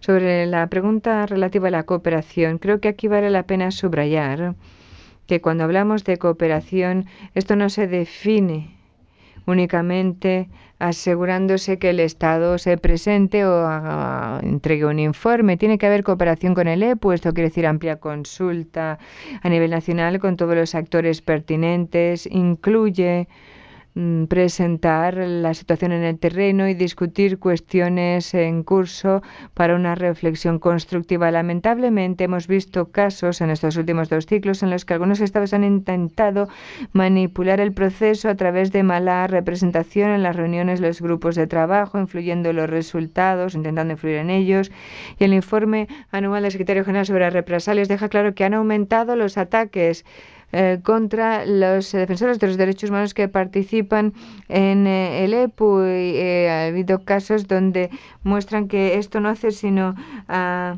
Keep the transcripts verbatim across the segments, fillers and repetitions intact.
Sobre la pregunta relativa a la cooperación, creo que aquí vale la pena subrayar que cuando hablamos de cooperación, esto no se define únicamente asegurándose que el Estado se presente o haga- entregue un informe. Tiene que haber cooperación con el E P U, esto quiere decir amplia consulta a nivel nacional con todos los actores pertinentes, incluye mm, presentar la situación en el terreno y discutir cuestiones en curso para una reflexión constructiva. Lamentablemente hemos visto casos en estos últimos dos ciclos en los que algunos estados han intentado manipular el proceso a través de mala representación en las reuniones, los grupos de trabajo, influyendo en los resultados, intentando influir en ellos. Y el informe anual del Secretario General sobre las represalias deja claro que han aumentado los ataques eh, contra los defensores de los derechos humanos que participan en eh, el E P U. Y, eh, ha habido casos donde muestran que esto no hace sino a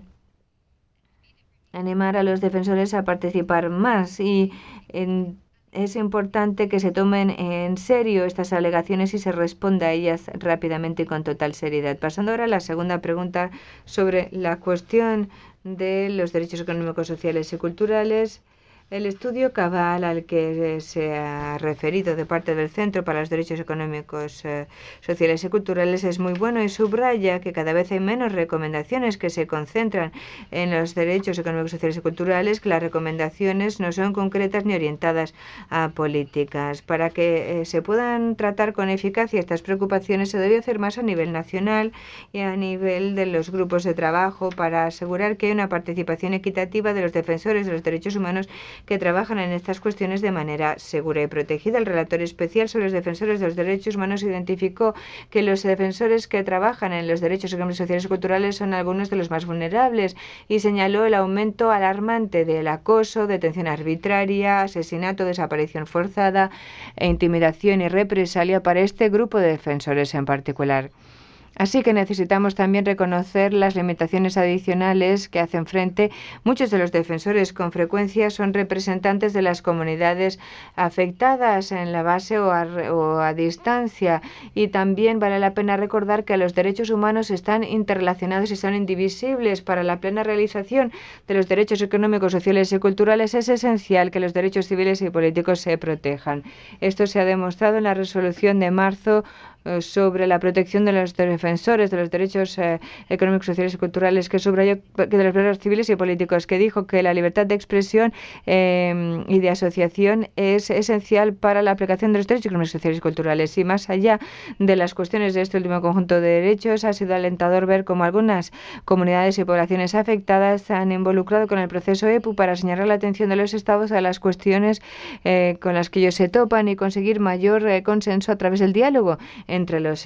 animar a los defensores a participar más y en- es importante que se tomen en serio estas alegaciones y se responda a ellas rápidamente y con total seriedad. Pasando ahora a la segunda pregunta sobre la cuestión de los derechos económicos, sociales y culturales. El estudio cabal al que se ha referido de parte del Centro para los Derechos Económicos, eh, Sociales y Culturales es muy bueno y subraya que cada vez hay menos recomendaciones que se concentran en los derechos económicos, sociales y culturales, que las recomendaciones no son concretas ni orientadas a políticas. Para que eh, se puedan tratar con eficacia estas preocupaciones se debe hacer más a nivel nacional y a nivel de los grupos de trabajo para asegurar que hay una participación equitativa de los defensores de los derechos humanos que trabajan en estas cuestiones de manera segura y protegida. El relator especial sobre los defensores de los derechos humanos identificó que los defensores que trabajan en los derechos económicos, sociales y culturales son algunos de los más vulnerables y señaló el aumento alarmante del acoso, detención arbitraria, asesinato, desaparición forzada e intimidación y represalia para este grupo de defensores en particular. Así que necesitamos también reconocer las limitaciones adicionales que hacen frente. Muchos de los defensores con frecuencia son representantes de las comunidades afectadas en la base o a, o a distancia. Y también vale la pena recordar que los derechos humanos están interrelacionados y son indivisibles. Para la plena realización de los derechos económicos, sociales y culturales es esencial que los derechos civiles y políticos se protejan. Esto se ha demostrado en la resolución de marzo sobre la protección de los defensores de los derechos eh, económicos, sociales y culturales, que subrayó que de los derechos civiles y políticos, que dijo que la libertad de expresión eh, y de asociación es esencial para la aplicación de los derechos económicos, sociales y culturales. Y más allá de las cuestiones de este último conjunto de derechos, ha sido alentador ver cómo algunas comunidades y poblaciones afectadas se han involucrado con el proceso E P U para señalar la atención de los estados a las cuestiones eh, con las que ellos se topan y conseguir mayor eh, consenso a través del diálogo entre los